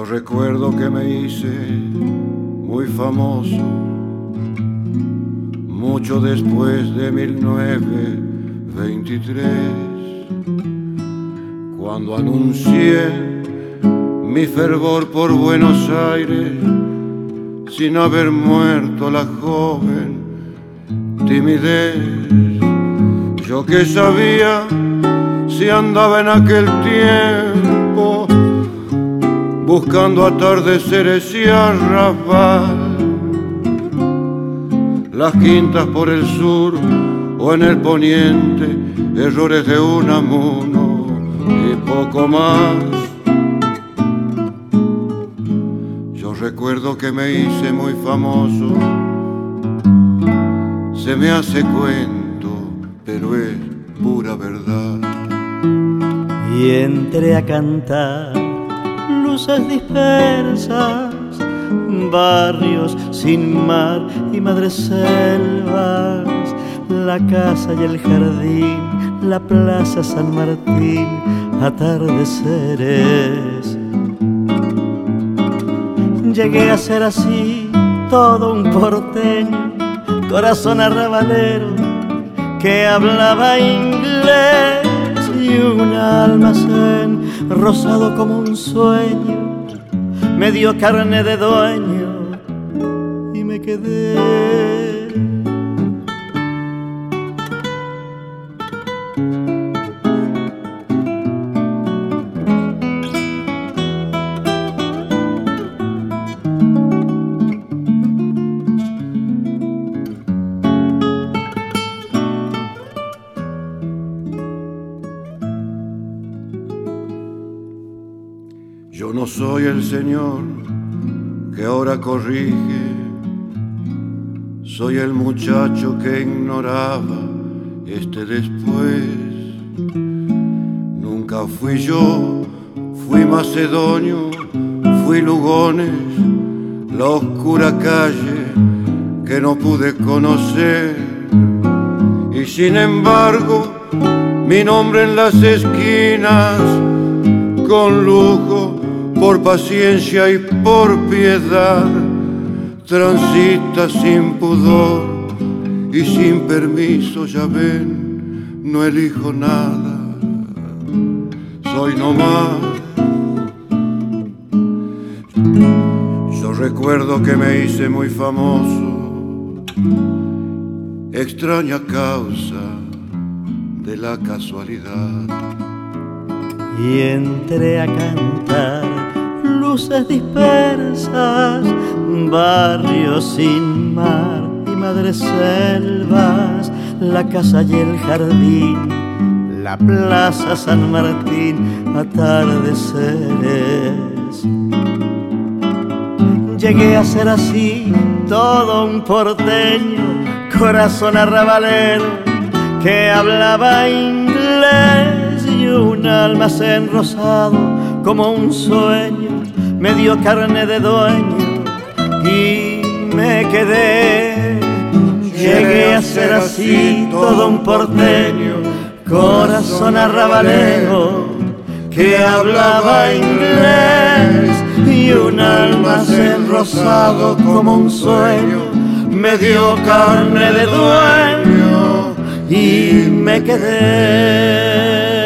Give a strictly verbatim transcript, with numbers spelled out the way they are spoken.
recuerdo que me hice muy famoso mucho después de mil novecientos veintitrés, cuando anuncié mi fervor por Buenos Aires sin haber muerto la joven timidez. Yo que sabía si andaba en aquel tiempo buscando atardeceres y arrabal, las quintas por el sur o en el poniente, errores de Unamuno y poco más. Yo recuerdo que me hice muy famoso, se me hace cuento, pero es pura verdad. Y entré a cantar luces dispersas, barrios sin mar y madreselvas, la casa y el jardín, la plaza San Martín, atardeceres. Llegué a ser así todo un porteño, corazón arrabalero que hablaba inglés, y un almacén rosado como un sueño me dio carne de dueño y me quedé. Yo no soy el señor que ahora corrige, soy el muchacho que ignoraba este después. Nunca fui yo, fui macedonio, fui Lugones, la oscura calle que no pude conocer. Y sin embargo, mi nombre en las esquinas, con lujo, por paciencia y por piedad, transita sin pudor y sin permiso, ya ven, no elijo nada, soy nomás. Yo recuerdo que me hice muy famoso, extraña causa de la casualidad. Y entré a cantar luces dispersas, barrios sin mar y madreselvas, la casa y el jardín, la plaza San Martín, atardeceres. Llegué a ser así todo un porteño, corazón arrabalero que hablaba inglés, y un almacén rosado como un sueño me dio carne de dueño y me quedé. Llegué a ser así todo un porteño, corazón arrabalero que hablaba inglés, y un almacén rosado como un sueño me dio carne de dueño y me quedé.